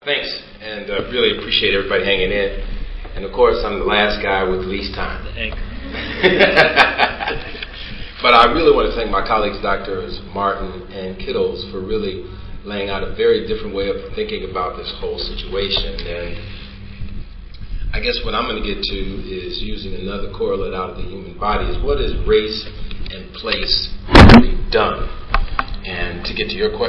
Thanks, and really appreciate everybody hanging in. And of course, I'm the last guy with the least time. But I really want to thank my colleagues, Drs. Martin and Kittles, for really laying out a very different way of thinking about this whole situation. And I guess what I'm going to get to is using another correlate out of the human body is what is race and place really done. And to get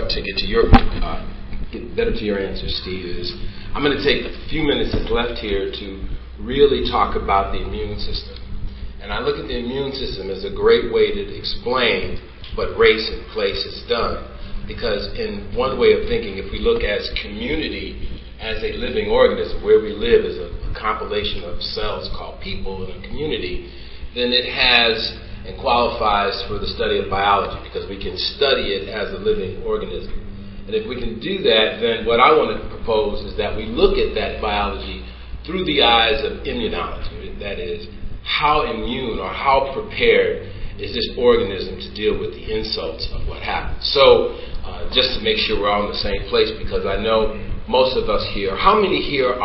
better to your answer, Steve, is I'm going to take the few minutes that's left here to really talk about the immune system. And I look at the immune system as a great way to explain what race and place has done. Because in one way of thinking, if we look as community, as a living organism, where we live is a compilation of cells called people in a community, then it has and qualifies for the study of biology because we can study it as a living organism. And if we can do that, then what I want to propose is that we look at that biology through the eyes of immunology. That is, how immune or how prepared is this organism to deal with the insults of what happens. So just to make sure we're all in the same place, because I know most of us here, how many here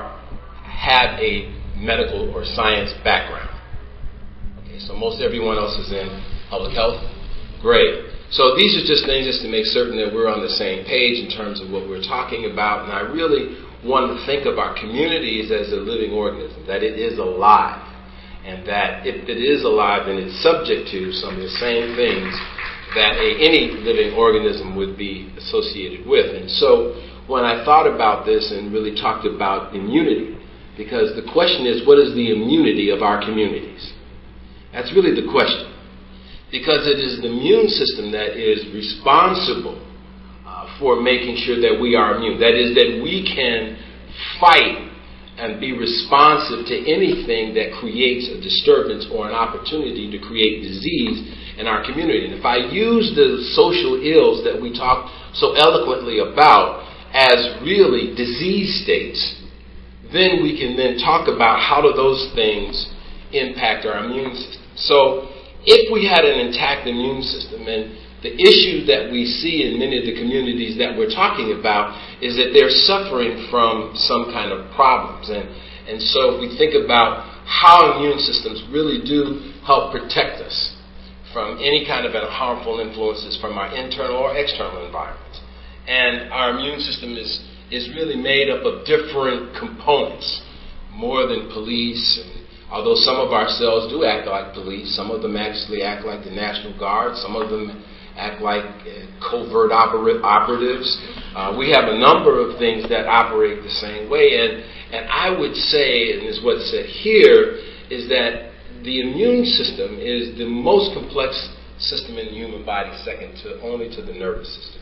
have a medical or science background? Okay, so most everyone else is in public health. Great. So these are just things just to make certain that we're on the same page in terms of what we're talking about. And I really want to think of our communities as a living organism, that it is alive. And that if it is alive, then it's subject to some of the same things that any living organism would be associated with. And so when I thought about this and really talked about immunity, because the question is, what is the immunity of our communities? That's really the question. Because it is the immune system that is responsible for making sure that we are immune. That is, that we can fight and be responsive to anything that creates a disturbance or an opportunity to create disease in our community. And if I use the social ills that we talk so eloquently about as really disease states, then we can then talk about how do those things impact our immune system. So if we had an intact immune system, and the issue that we see in many of the communities that we're talking about is that they're suffering from some kind of problems. And so if we think about how immune systems really do help protect us from any kind of harmful influences from our internal or external environment. And our immune system is really made up of different components, more than police. Although some of our cells do act like police, some of them actually act like the National Guard, some of them act like covert operatives. We have a number of things that operate the same way, and I would say, and is what's said here, is that the immune system is the most complex system in the human body, second only to the nervous system.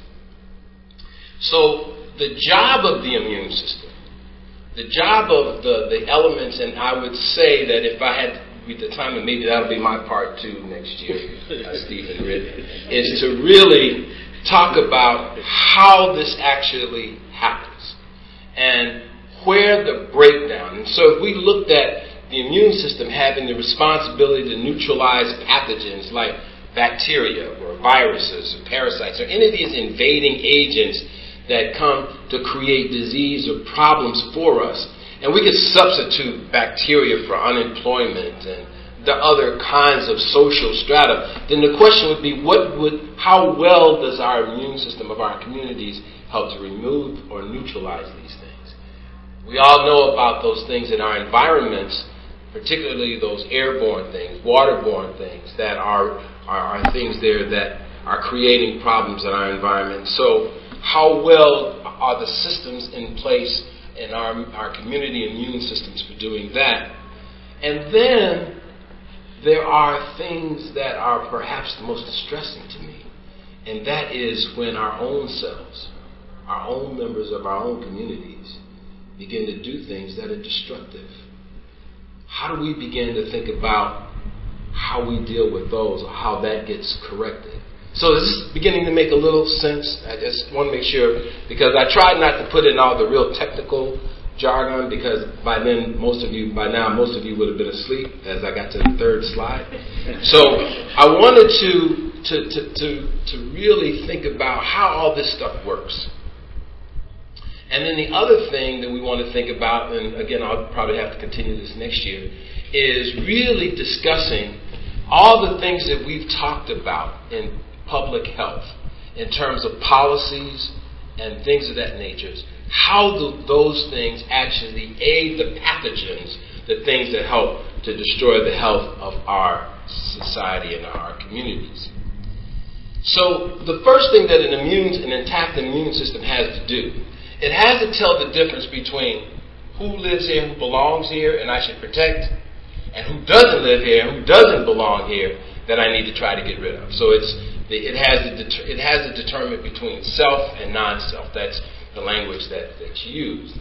So the job of the immune system, the job of the elements, and I would say that if I had the time, and maybe that'll be my part too next year, Stephen Ritt, is to really talk about how this actually happens and where the breakdown. And so if we looked at the immune system having the responsibility to neutralize pathogens like bacteria or viruses or parasites or any of these invading agents that come to create disease or problems for us. And we could substitute bacteria for unemployment and the other kinds of social strata. Then the question would be, how well does our immune system of our communities help to remove or neutralize these things? We all know about those things in our environments, particularly those airborne things, waterborne things that are things there that are creating problems in our environment. So how well are the systems in place in our community immune systems for doing that? And then there are things that are perhaps the most distressing to me, and that is when our own selves, our own members of our own communities, begin to do things that are destructive. How do we begin to think about how we deal with those, or how that gets corrected? So is this beginning to make a little sense? I just want to make sure, because I tried not to put in all the real technical jargon, because by now most of you would have been asleep as I got to the third slide. So I wanted to really think about how all this stuff works. And then the other thing that we want to think about, and again, I'll probably have to continue this next year, is really discussing all the things that we've talked about in public health in terms of policies and things of that nature. How do those things actually aid the pathogens, the things that help to destroy the health of our society and our communities? So the first thing that an intact immune system has to do, it has to tell the difference between who lives here, who belongs here, and I should protect, and who doesn't live here, who doesn't belong here, that I need to try to get rid of. So it has to determine between self and non-self. That's the language that's used.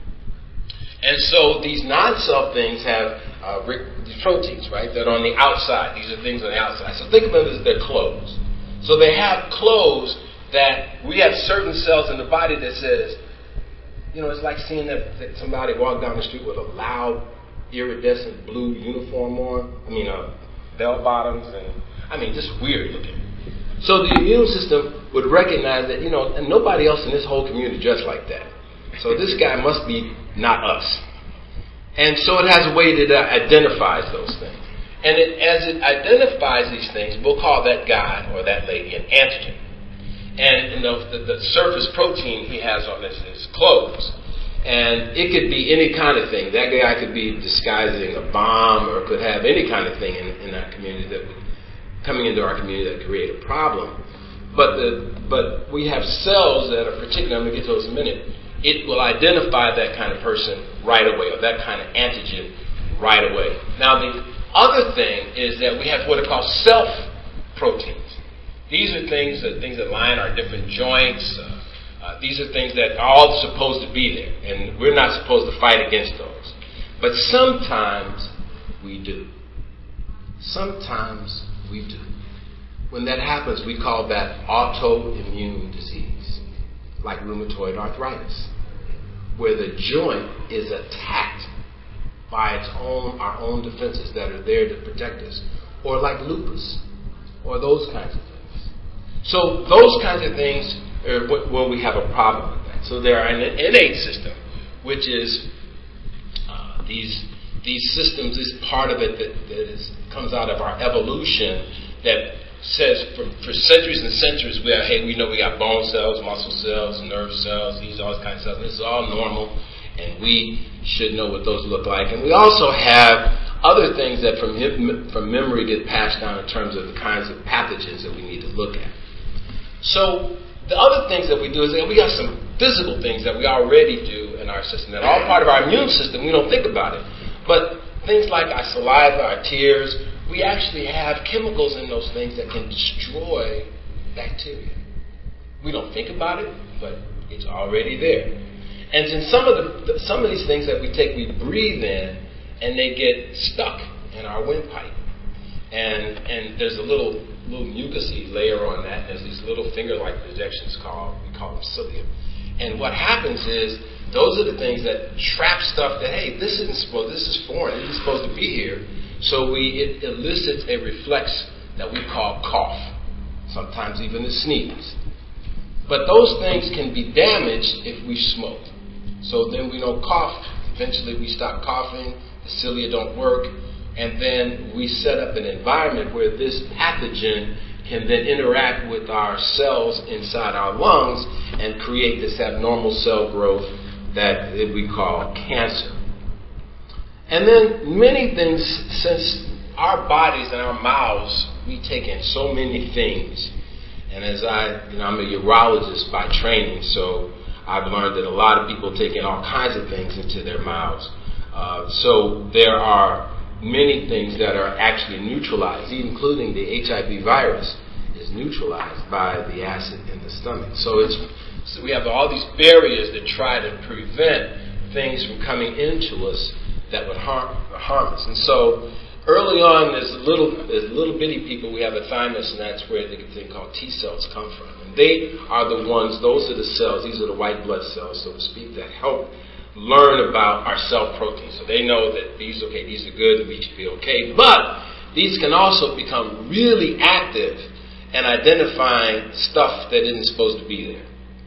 And so these non-self things have these proteins, right, that are on the outside. These are things on the outside. So think of them as their clothes. So they have clothes that we have certain cells in the body that says, it's like seeing that somebody walk down the street with a loud, iridescent blue uniform on. Bell bottoms and, just weird looking. So the immune system would recognize that, and nobody else in this whole community dressed like that. So this guy must be not us. And so it has a way that identifies those things. And as it identifies these things, we'll call that guy or that lady an antigen. And the surface protein he has on his clothes. And it could be any kind of thing. That guy could be disguising a bomb, or could have any kind of thing in our community coming into our community that create a problem. But we have cells that are particular. I'm going to get to those in a minute. It will identify that kind of person right away, or that kind of antigen right away. Now the other thing is that we have what are called self proteins. These are things that line our different joints. These are things that are all supposed to be there, and we're not supposed to fight against those. But sometimes we do. Sometimes we do. When that happens, we call that autoimmune disease, like rheumatoid arthritis, where the joint is attacked by our own defenses that are there to protect us, or like lupus, or those kinds of things. So those kinds of things are where we have a problem with that. So there are an innate system, which is these systems, this part of it that comes out of our evolution that says for centuries and centuries we know we got bone cells, muscle cells, nerve cells, all these kinds of cells. This is all normal, and we should know what those look like. And we also have other things that from memory get passed down in terms of the kinds of pathogens that we need to look at. So the other things that we do is that we got some physical things that we already do in our system that are all part of our immune system. We don't think about it. But things like our saliva, our tears, we actually have chemicals in those things that can destroy bacteria. We don't think about it, but it's already there. And in some of these things that we take, we breathe in, and they get stuck in our windpipe. And there's a little mucousy layer on that. There's these little finger-like projections we call them cilia. And what happens is those are the things that trap stuff that, hey, this is foreign. This is supposed to be here. So it elicits a reflex that we call cough. Sometimes even a sneeze. But those things can be damaged if we smoke. So then we don't cough. Eventually we stop coughing. The cilia don't work. And then we set up an environment where this pathogen can then interact with our cells inside our lungs and create this abnormal cell growth that we call cancer. And then many things, since our bodies and our mouths, we take in so many things. And as I'm a urologist by training, so I've learned that a lot of people take in all kinds of things into their mouths. So there are many things that are actually neutralized, including the HIV virus is neutralized by the acid in the stomach. So we have all these barriers that try to prevent things from coming into us that would harm us. And so early on, there's little bitty people, we have a thymus, and that's where the thing called T cells come from. And they are the ones, those are the cells, these are the white blood cells, so to speak, that help learn about our cell proteins. So they know that these are good, we should be okay. But these can also become really active in identifying stuff that isn't supposed to be there.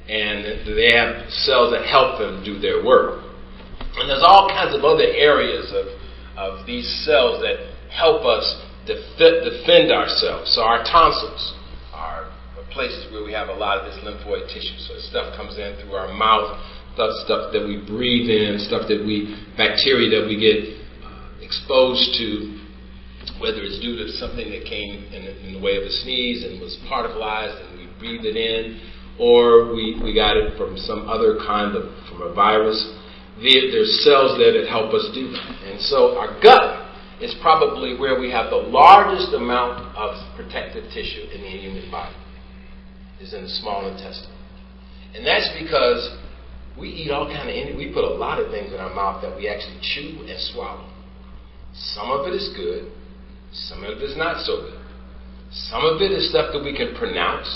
and they have cells that help them do their work. And there's all kinds of other areas of these cells that help us defend ourselves. So our tonsils are places where we have a lot of this lymphoid tissue. So stuff comes in through our mouth, stuff that we breathe in, bacteria that we get exposed to, whether it's due to something that came in the way of a sneeze and was particleized and we breathe it in, or we got it from some other from a virus. There's cells there that help us do that. And so our gut is probably where we have the largest amount of protective tissue in the human body, is in the small intestine. And that's because we eat we put a lot of things in our mouth that we actually chew and swallow. Some of it is good, some of it is not so good. Some of it is stuff that we can pronounce.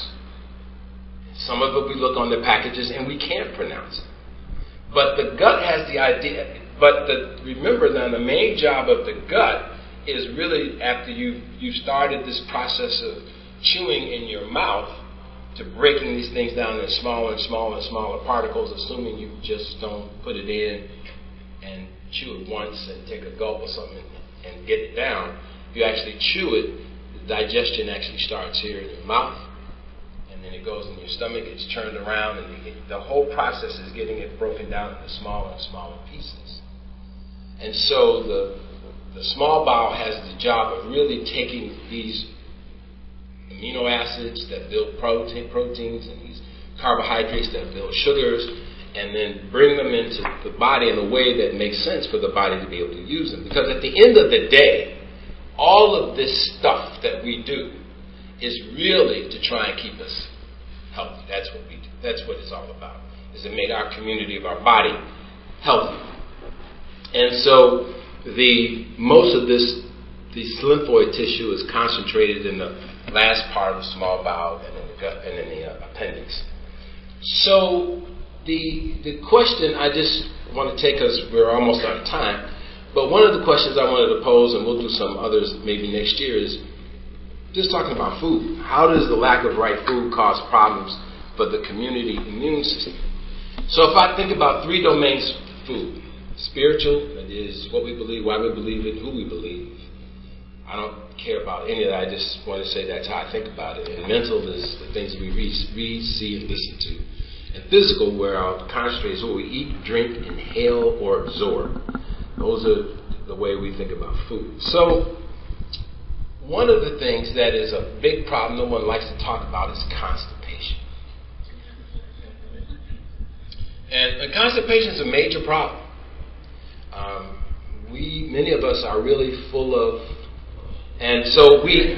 Some of it we look on the packages and we can't pronounce it. But the gut has the idea. But remember now, the main job of the gut is really after you've started this process of chewing in your mouth to breaking these things down into smaller and smaller and smaller particles, assuming you just don't put it in and chew it once and take a gulp or something and get it down. If you actually chew it, the digestion actually starts here in your mouth, and then it goes in your stomach, it's turned around, and the whole process is getting it broken down into smaller and smaller pieces. And so the small bowel has the job of really taking these amino acids that build proteins and these carbohydrates that build sugars, and then bring them into the body in a way that makes sense for the body to be able to use them. Because at the end of the day, all of this stuff that we do is really to try and keep us healthy. That's what we do. That's what it's all about, is to make our community of our body healthy. And so most of this lymphoid tissue is concentrated in the last part of the small bowel and in the gut and in the appendix. So the question I just want to take us, we're almost out of time, but one of the questions I wanted to pose, and we'll do some others maybe next year, is just talking about food. How does the lack of right food cause problems for the community immune system? So if I think about three domains of food: spiritual, that is what we believe, why we believe it, who we believe. I don't care about any of that. I just want to say that's how I think about it. And mental is the things we read, see, and listen to. And physical, where I'll concentrate, is what we eat, drink, inhale, or absorb. Those are the way we think about food. So one of the things that is a big problem no one likes to talk about is constipation. And constipation is a major problem. Many of us are really full of, and so we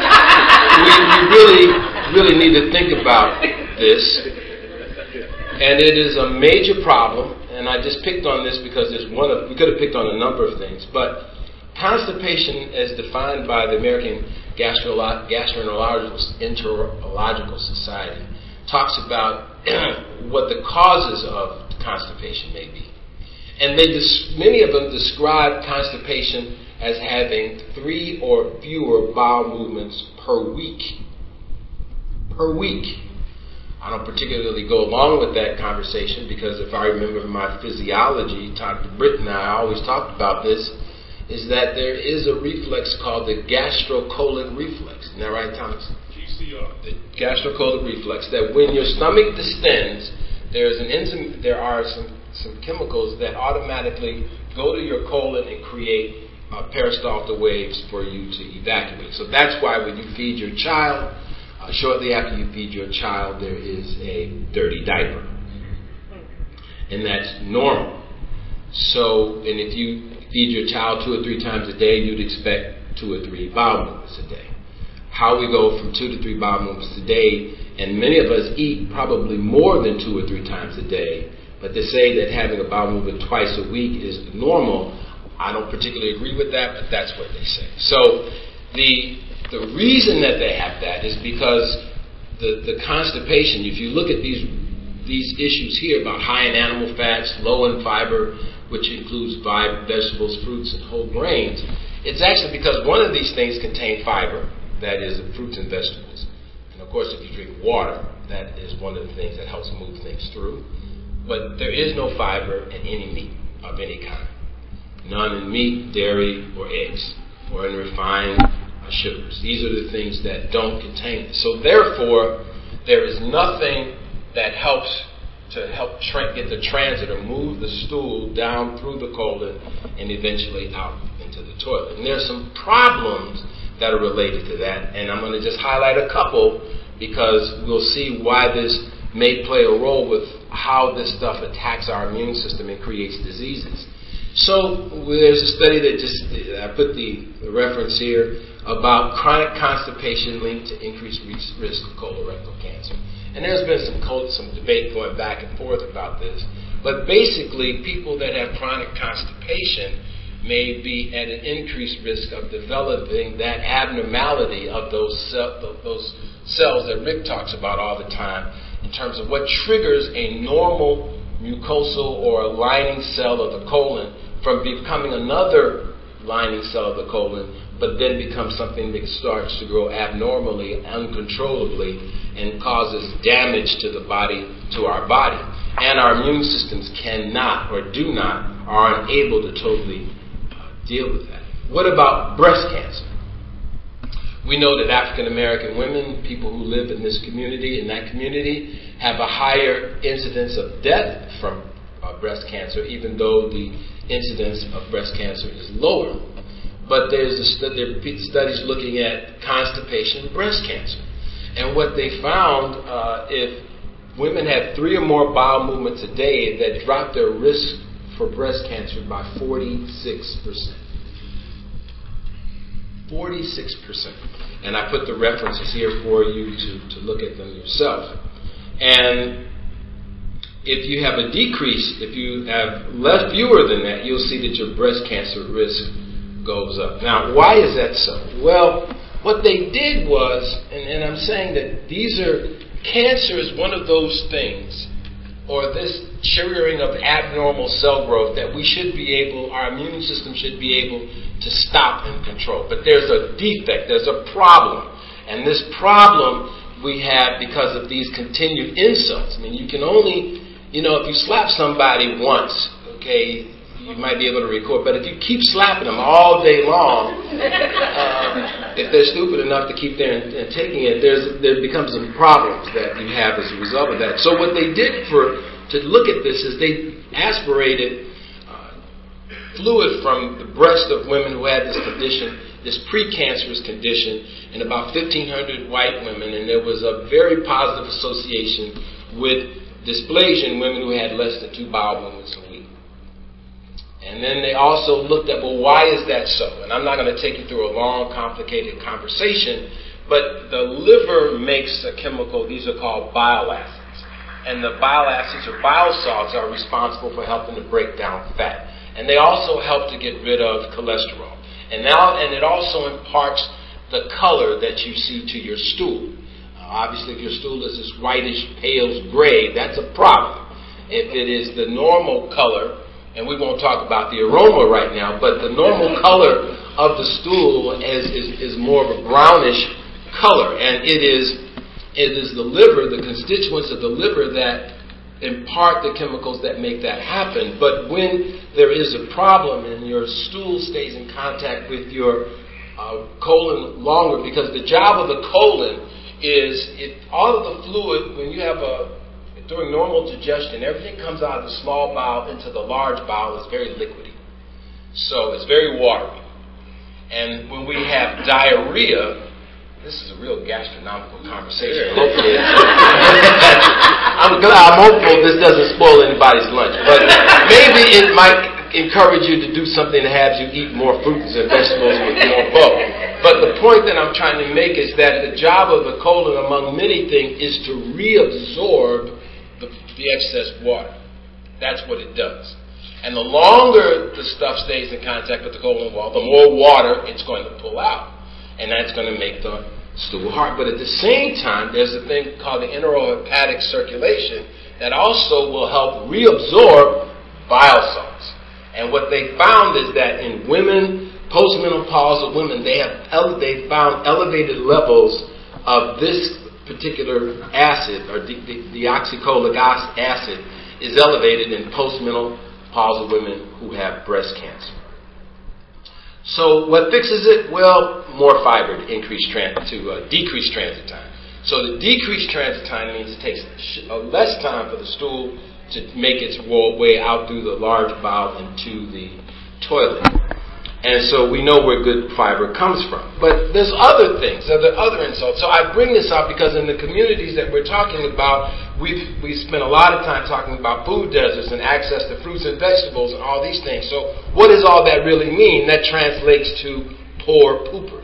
really need to think about this. And it is a major problem, and I just picked on this because we could have picked on a number of things, but constipation, as defined by the American Gastroenterological Society, talks about what the causes of constipation may be. And many of them describe constipation as having 3 or fewer bowel movements per week. Per week. I don't particularly go along with that conversation because if I remember my physiology, Dr. Britton and I always talked about this, is that there is a reflex called the gastrocolic reflex. Isn't that right, Thomas? GCR. The gastrocolic reflex, that when your stomach distends, there are some chemicals that automatically go to your colon and create peristaltic waves for you to evacuate. So that's why when you feed your child, shortly after you feed your child, there is a dirty diaper. And that's normal. So, and if you feed your child 2 or 3 times a day, you'd expect 2 or 3 bowel movements a day. How we go from 2 to 3 bowel movements a day, and many of us eat probably more than 2 or 3 times a day, but to say that having a bowel movement twice a week is normal, I don't particularly agree with that, but that's what they say. So the reason that they have that is because the constipation, if you look at these issues here about high in animal fats, low in fiber, which includes vegetables, fruits, and whole grains, it's actually because one of these things contain fiber, that is, fruits and vegetables. And of course, if you drink water, That is one of the things that helps move things through. But there is no fiber in any meat of any kind. None in meat, dairy, or eggs, or in refined sugars. These are the things that don't contain it. So therefore, there is nothing that helps to get the transit or move the stool down through the colon and eventually out into the toilet. And there's some problems that are related to that, and I'm going to just highlight a couple because we'll see why this may play a role with how this stuff attacks our immune system and creates diseases. So there's a study that I put the reference here about chronic constipation linked to increased risk of colorectal cancer. And there's been some debate going back and forth about this. But basically, people that have chronic constipation may be at an increased risk of developing that abnormality of those cells that Rick talks about all the time in terms of what triggers a normal mucosal or a lining cell of the colon from becoming another lining cell of the colon, but then becomes something that starts to grow abnormally, uncontrollably, and causes damage to the body, to our body. And our immune systems cannot or do not, are unable to totally deal with that. What about breast cancer? We know that African American women, people who live in this community, have a higher incidence of death from breast cancer, even though the incidence of breast cancer is lower. But there are studies looking at constipation and breast cancer. And what they found, if women had 3 or more bowel movements a day, that dropped their risk for breast cancer by 46%. 46%. And I put the references here for you to look at them yourself. And if you have a decrease, if you have fewer than that, you'll see that your breast cancer risk goes up. Now, why is that so? Well, what they did was, and I'm saying that cancer is one of those things, or this triggering of abnormal cell growth that our immune system should be able to stop and control. But there's a defect, there's a problem. And this problem we have because of these continued insults. I mean, you can only, if you slap somebody once, okay, you might be able to record, but if you keep slapping them all day long, if they're stupid enough to keep there and taking it, there becomes some problems that you have as a result of that. So what they did to look at this is they aspirated fluid from the breast of women who had this condition, this precancerous condition, in about 1,500 white women, and there was a very positive association with dysplasia in women who had less than 2 bowel movements a week. And then they also looked at, well, why is that so? And I'm not going to take you through a long, complicated conversation, but the liver makes a chemical, these are called bile acids. And the bile acids or bile salts are responsible for helping to break down fat. And they also help to get rid of cholesterol. And it also imparts the color that you see to your stool. Obviously, if your stool is this whitish, pale gray, that's a problem. If it is the normal color, and we won't talk about the aroma right now, but the normal color of the stool is more of a brownish color. And it is the liver, the constituents of the liver that impart the chemicals that make that happen. But when there is a problem and your stool stays in contact with your colon longer, because the job of the colon is all of the fluid, when you have during normal digestion, everything comes out of the small bowel into the large bowel is very liquidy. So it's very watery. And when we have diarrhea, this is a real gastronomical conversation. Hopefully, I'm hopeful this doesn't spoil anybody's lunch. But maybe it might encourage you to do something that has you eat more fruits and vegetables with more bulk. But the point that I'm trying to make is that the job of the colon, among many things, is to reabsorb the excess water. That's what it does. And the longer the stuff stays in contact with the colon wall, the more water it's going to pull out. And that's going to make the stool hard. But at the same time, there's a thing called the enterohepatic circulation that also will help reabsorb bile salts. And what they found is that in women, postmenopausal women, they found elevated levels of this particular acid, or deoxycholic acid, is elevated in postmenopausal women who have breast cancer. So what fixes it? Well, more fiber to decrease transit time. So the decreased transit time means it takes less time for the stool to make its way out through the large bowel into the toilet. And so we know where good fiber comes from. But there's other things, there are other insults. So I bring this up because in the communities that we're talking about, we spend a lot of time talking about food deserts and access to fruits and vegetables and all these things. So what does all that really mean? That translates to poor poopers.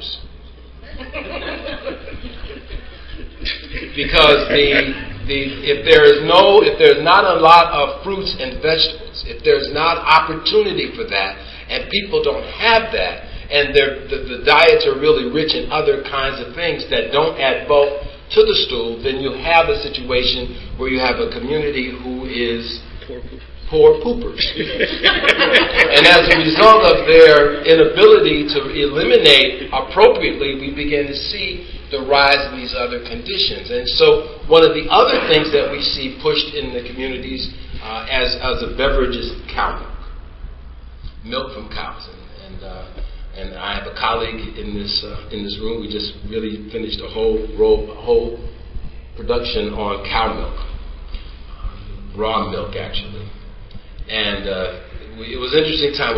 Because if there's not a lot of fruits and vegetables, if there's not opportunity for that, and people don't have that, and the diets are really rich in other kinds of things that don't add bulk to the stool, then you have a situation where you have a community who is poor poopers. And as a result of their inability to eliminate appropriately, we begin to see the rise in these other conditions. And so one of the other things that we see pushed in the communities as a beverage is cow milk from cows. And I have a colleague in this room. We just really finished a whole production on cow milk, raw milk actually. And it was an interesting time.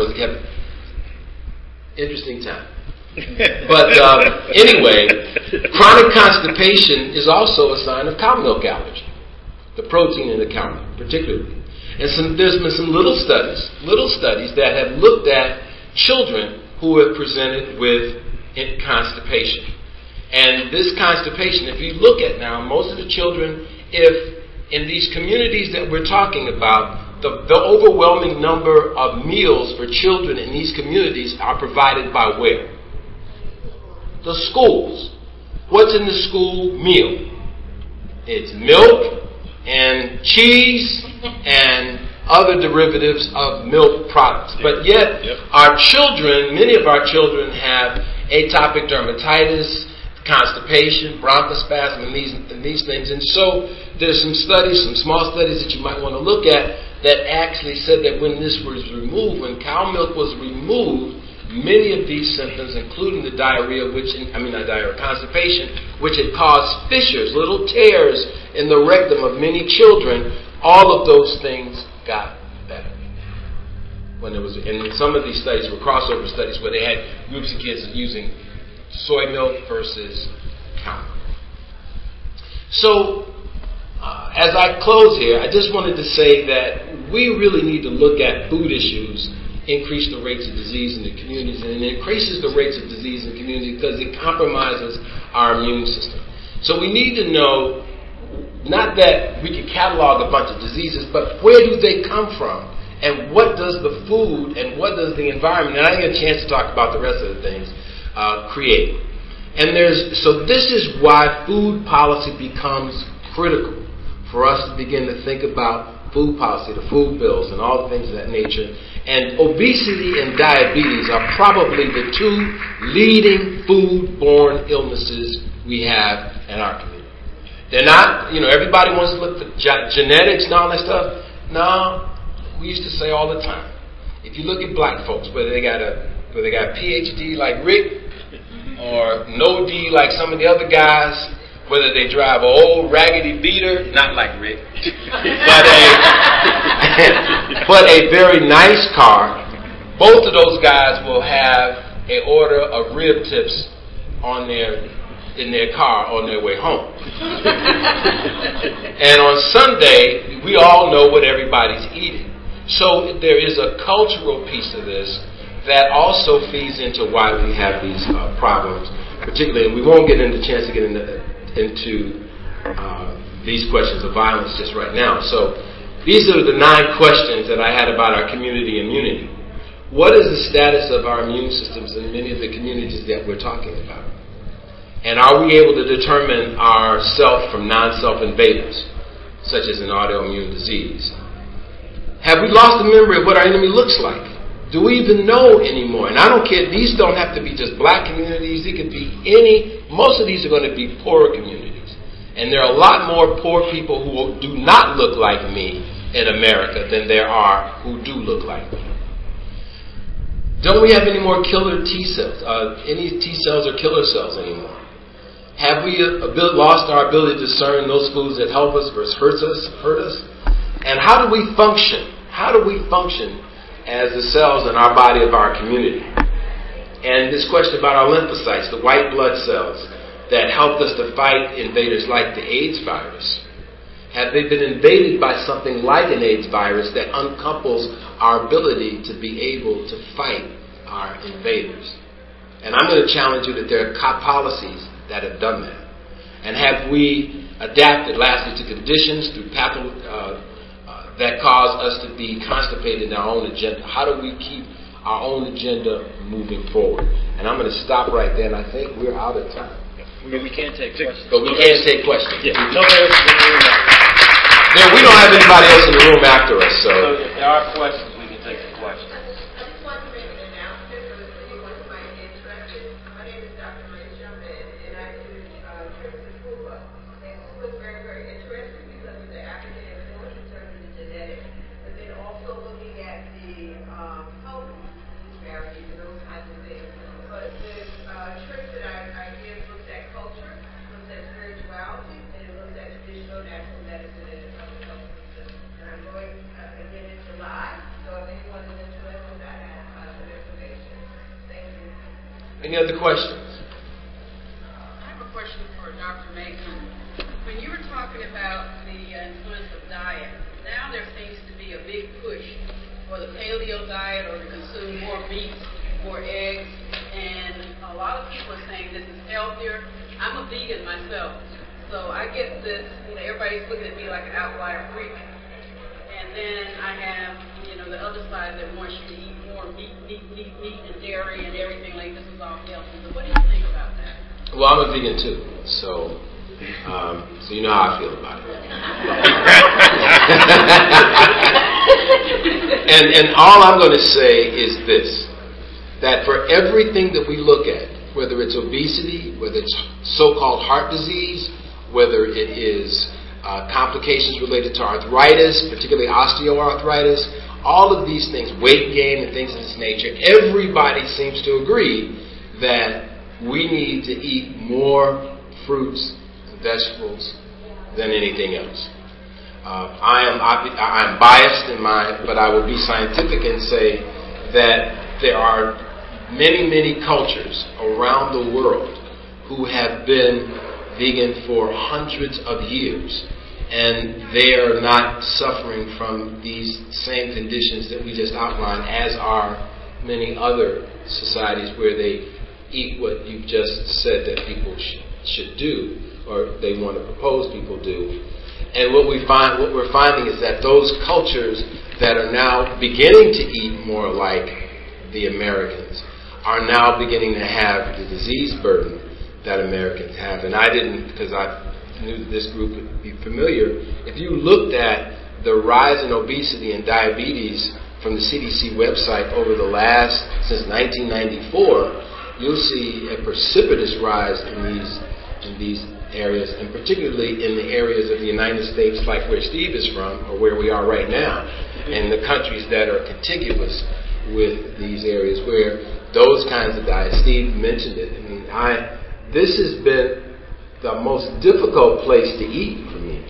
Interesting time. But anyway, chronic constipation is also a sign of cow milk allergy, the protein in the cow milk particularly. And there's been some little studies that have looked at children who have presented with constipation. And this constipation, if you look at now, most of the children, if in these communities that we're talking about, the overwhelming number of meals for children in these communities are provided by where? The schools. What's in the school meal? It's milk and cheese and other derivatives of milk products. But yet, our children, many of our children have atopic dermatitis, constipation, bronchospasm, and these things. And so there's some small studies that you might want to look at that actually said that when this was removed, when cow milk was removed, many of these symptoms, including the constipation, which had caused fissures, little tears in the rectum of many children, all of those things got better. And some of these studies were crossover studies where they had groups of kids using soy milk versus cow milk. So, as I close here, I just wanted to say that we really need to look at food issues, increase the rates of disease in the communities, and it increases the rates of disease in the community because it compromises our immune system. So we need to know, not that we can catalog a bunch of diseases, but where do they come from? And what does the food and what does the environment, and I didn't get a chance to talk about the rest of the things, create. And so this is why food policy becomes critical for us to begin to think about food policy, the food bills, and all the things of that nature. And obesity and diabetes are probably the two leading food-borne illnesses we have in our community. They're not, everybody wants to look for genetics and all that stuff. No, we used to say all the time, if you look at black folks, whether they got a PhD like Rick or no D like some of the other guys, whether they drive an old raggedy beater, not like Rick, but a very nice car, both of those guys will have an order of rib tips in their car on their way home. And on Sunday, we all know what everybody's eating. So there is a cultural piece of this that also feeds into why we have these problems, particularly, and we won't get into chance to get into these questions of violence just right now. So these are the 9 questions that I had about our community immunity. What is the status of our immune systems in many of the communities that we're talking about? And are we able to determine our self from non-self invaders, such as an autoimmune disease? Have we lost the memory of what our enemy looks like? Do we even know anymore? And I don't care, these don't have to be just black communities. It could be most of these are going to be poorer communities. And there are a lot more poor people who do not look like me in America than there are who do look like me. Don't we have any more killer T cells, any T cells or killer cells anymore? Have we lost our ability to discern those foods that help us versus hurt us? And how do we function? How do we function as the cells in our body of our community? And this question about our lymphocytes, the white blood cells that helped us to fight invaders like the AIDS virus. Have they been invaded by something like an AIDS virus that uncouples our ability to be able to fight our invaders? And I'm going to challenge you that there are policies that have done that. And have we adapted, lastly, to conditions through that cause us to be constipated in our own agenda? How do we keep our own agenda moving forward? And I'm going to stop right there, and I think we're out of time. But we can't take questions. But we can take questions. Yeah. Nobody else is in the room now. We don't have anybody else in the room after us, so if there are questions, we can take the questions. I just want to make an announcement for anyone who might be interested. My name is Dr. Maria Jumpin, and I do trips to Cuba. And Cuba is very, very interesting because of the African influence in terms of the genetics, but then also looking at the health disparities and those kinds of things. But the trips that I give looks at culture, looks at spirituality, and it looks at traditional natural medicine and other health systems. And I'm going again in July, so if anyone is interested, I have some information. Thank you. any other questions? I have a question for Dr. Mason. When you were talking about the influence of diet, now there seems to be a big push for the paleo diet or to consume more meat, more eggs, and a lot of people are saying this is healthier. I'm a vegan myself, so I get this, everybody's looking at me like an outlier freak. And then I have, the other side that wants you to eat more meat and dairy and everything like this is all healthy. So what do you think about that? Well, I'm a vegan too, so you know how I feel about it. and all I'm going to say is this, that for everything that we look at, whether it's obesity, whether it's so-called heart disease, whether it is complications related to arthritis, particularly osteoarthritis, all of these things, weight gain and things of this nature, everybody seems to agree that we need to eat more fruits and vegetables than anything else. I'm biased but I will be scientific and say that there are many, many cultures around the world who have been vegan for hundreds of years, and they are not suffering from these same conditions that we just outlined, as are many other societies where they eat what you've just said that people should do, or they want to propose people do. And what we're finding is that those cultures that are now beginning to eat more like the Americans are now beginning to have the disease burden that Americans have. And I didn't, because I knew this group would be familiar. If you looked at the rise in obesity and diabetes from the CDC website since 1994, you'll see a precipitous rise in these areas, and particularly in the areas of the United States like where Steve is from, or where we are right now, and the countries that are contiguous with these areas where those kinds of diets, Steve mentioned it. This has been the most difficult place to eat for me.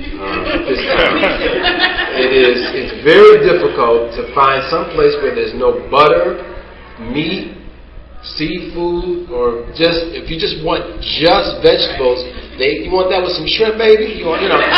It's very difficult to find some place where there's no butter, meat, seafood, or if you just want just vegetables, you want that with some shrimp, baby. So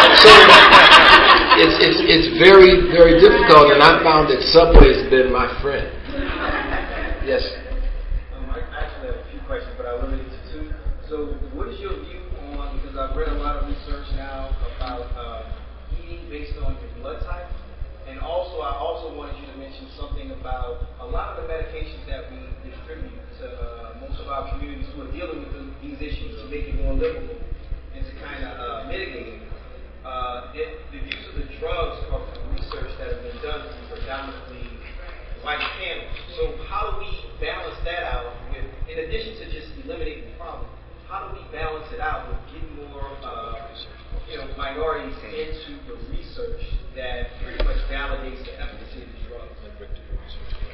it's very, very difficult, and I found that Subway has been my friend. Yes. I actually have a few questions, but I'll limit it to two. So, what is your view on? Because I've read a lot of research now about eating based on your blood type, and also I wanted you to mention something about a lot of the medications that we distribute to most of our communities who are dealing with these issues to make it more livable and to kind of mitigate it. The use of the drugs are from research that have been done through predominantly white panels. So how do we balance that out with, in addition to just eliminating the problem, how do we balance it out with getting more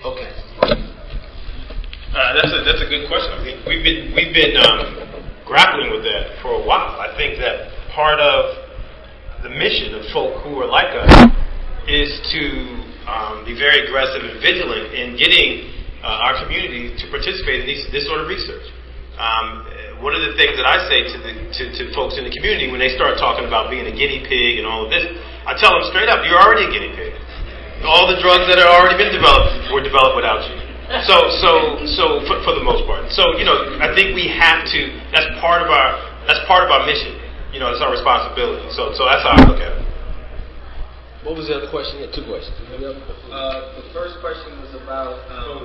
Okay. That's a good question. I mean, we've been grappling with that for a while. I think that part of the mission of folk who are like us is to be very aggressive and vigilant in getting our community to participate in this sort of research. One of the things that I say to folks in the community when they start talking about being a guinea pig and all of this, I tell them straight up, you're already a guinea pig. All the drugs that have already been developed were developed without you. So for the most part. So, I think we have to. That's part of our mission. It's our responsibility. So that's how I look at it. What was the other question? You had two questions. The first question was about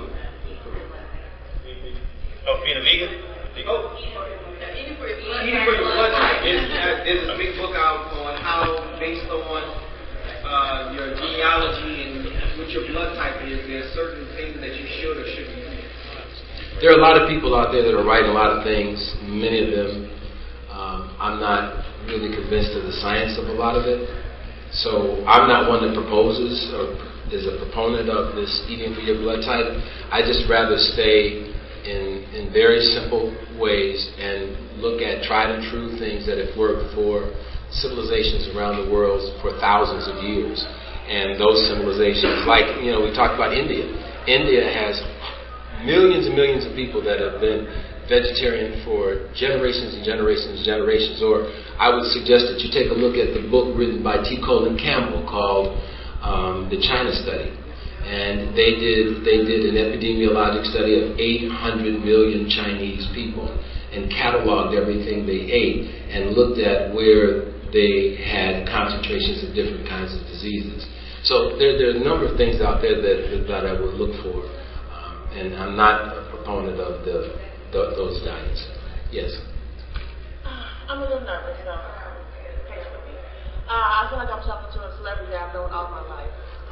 Being a vegan. eating for your blood type. There's a big book out on how, based on your genealogy and what your blood type is, there's certain things that you should or shouldn't eat. There are a lot of people out there that are writing a lot of things. Many of them, I'm not really convinced of the science of a lot of it. So I'm not one that proposes or is a proponent of this eating for your blood type. I just rather stay in very simple ways and look at tried and true things that have worked for civilizations around the world for thousands of years. And those civilizations, like, we talked about India. India has millions and millions of people that have been vegetarian for generations and generations and generations. Or I would suggest that you take a look at the book written by T. Colin Campbell called The China Study. And they did an epidemiologic study of 800 million Chinese people and cataloged everything they ate and looked at where they had concentrations of different kinds of diseases. So there are a number of things out there that I would look for. And I'm not a proponent of those diets. Yes? I'm a little nervous, so patient with me. I feel like I'm talking to a celebrity I've known all my life.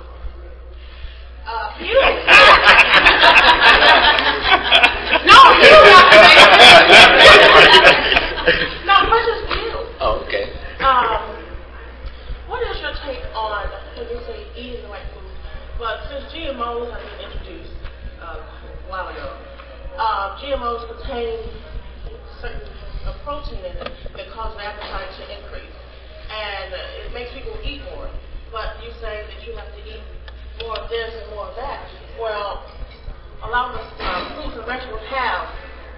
You. No, you. No, questions for you. Oh, okay. What is your take on when you say eating the right food? But since GMOs have been introduced a while ago, GMOs contain certain protein in it that causes appetite to increase, and it makes people eat more. But you say that you have to eat more of this and more of that. Well, a lot of the fruits and vegetables have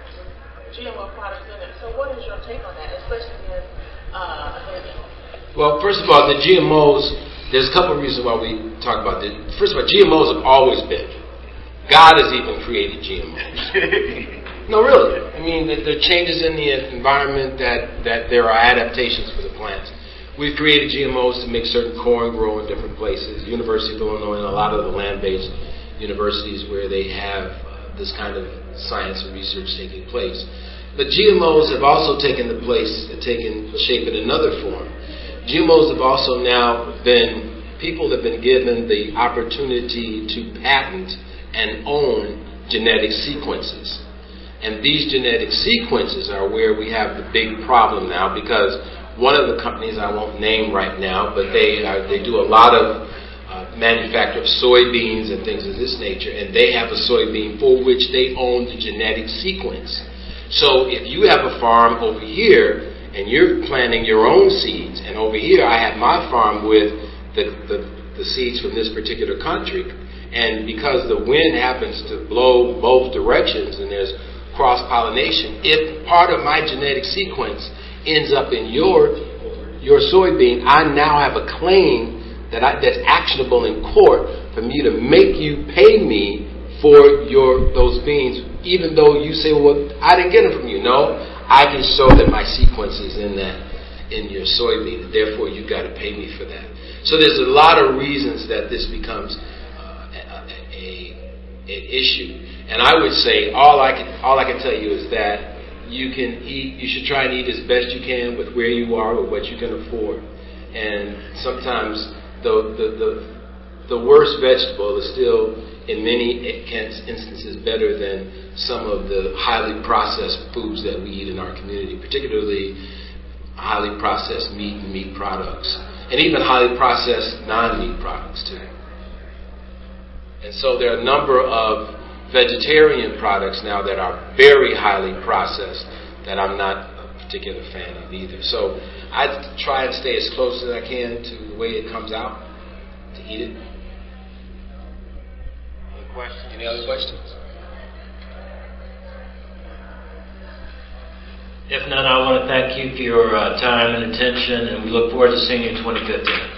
GMO products in it. So what is your take on that, especially in a baby? Well, first of all, the GMOs, there's a couple of reasons why we talk about it. First of all, GMOs have always been. God has even created GMOs. No, really. I mean, there are changes in the environment that there are adaptations for the plants. We've created GMOs to make certain corn grow in different places. University of Illinois and a lot of the land-based universities where they have this kind of science and research taking place. But GMOs have also taken shape in another form. GMOs have also now people have been given the opportunity to patent and own genetic sequences. And these genetic sequences are where we have the big problem now, because one of the companies I won't name right now, but they do a lot of manufacture of soybeans and things of this nature, and they have a soybean for which they own the genetic sequence. So if you have a farm over here and you're planting your own seeds, and over here I have my farm with the seeds from this particular country, and because the wind happens to blow both directions and there's cross-pollination, if part of my genetic sequence ends up in your soybean, I now have a claim that's actionable in court for me to make you pay me for those beans, even though you say, well, I didn't get them from you. No, I can show that my sequence is in your soybean, and therefore you got to pay me for that. So there's a lot of reasons that this becomes an issue. And I would say all I can tell you is that you should try and eat as best you can with where you are, with what you can afford. And sometimes the worst vegetable is still, in many instances, better than some of the highly processed foods that we eat in our community, particularly highly processed meat and meat products, and even highly processed non-meat products too. And so there are a number of vegetarian products now that are very highly processed that I'm not a particular fan of either. So I try and stay as close as I can to the way it comes out to eat it. Any other questions? If not, I want to thank you for your time and attention, and we look forward to seeing you in 2015.